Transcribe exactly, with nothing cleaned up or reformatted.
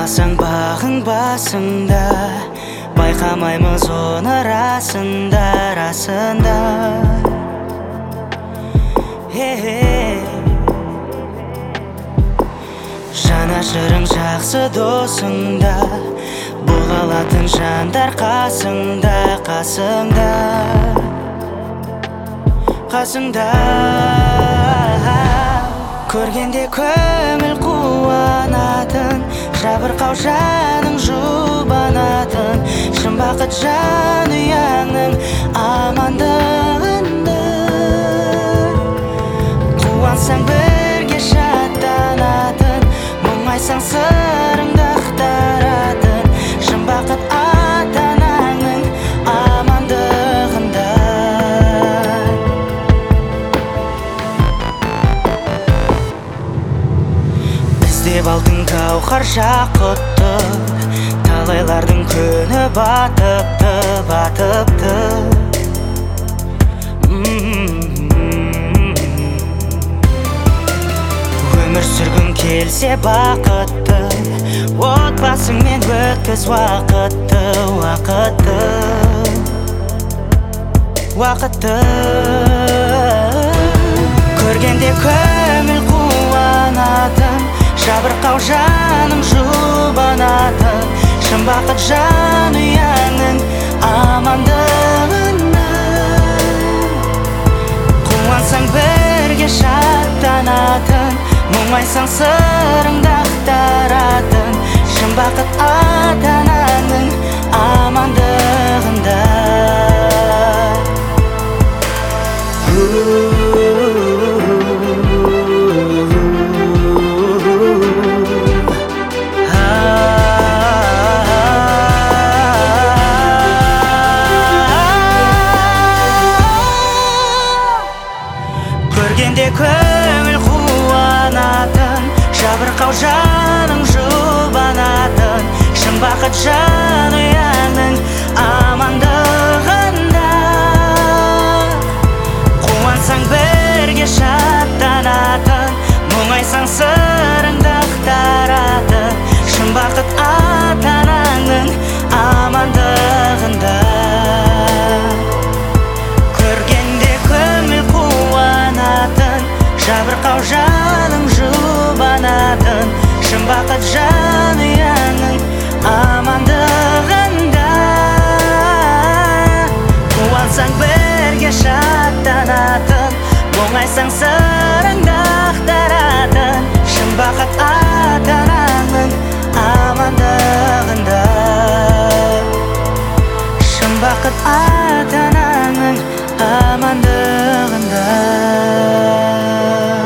қаласаң бағың басыңда, байқамаймыз оны расында, расында. Жанашырың жақсы досыңда, бола алатын жандар қасыңда, қасыңда, қасыңда. Көргенде көңіл қуанатын, жабырқау жаның жұбанатын, шын бақыт жанұяңның амандығында. Қуансаң бірге шаттанатын, мұңайсаң сырыңды ақтаратын, шын бақыт ата-анаңның амандығында. Іздеп алтын гауһар жақұтты, талайлардың күні батыпты, батыпты. Өмір сүргің келсе бақытты, отбасыңмен өткіз уақытты, уақытты, уақытты. Көргенде көңіл қуанатын, жабырқау жаның жұбанатын, шын бақыт жанұяңның амандығында. Қуансаң бірге шаттанатын, мұңайсаң сырыңды ақтаратын, шын бақыт ата-анаңның амандығында. Көргенде көңіл қуанатын, жабырқау жаның жұбанатын, шын бақыт жанұяңның амандығында. Қуансаң бірге шаттанатын, мұңайсаң сырыңды ақтаратын, шын бақыт ата-анаңның амандығында. Жабырқау жаның жұбанатын, шын бақыт жанұяңның амандығында. Қуансаң бірге шаттанатын, мұңайсаң сырыңды ақтаратын, шын бақыт ата-анаңның амандығында. Шын бақыт ата-анаңның амандығында.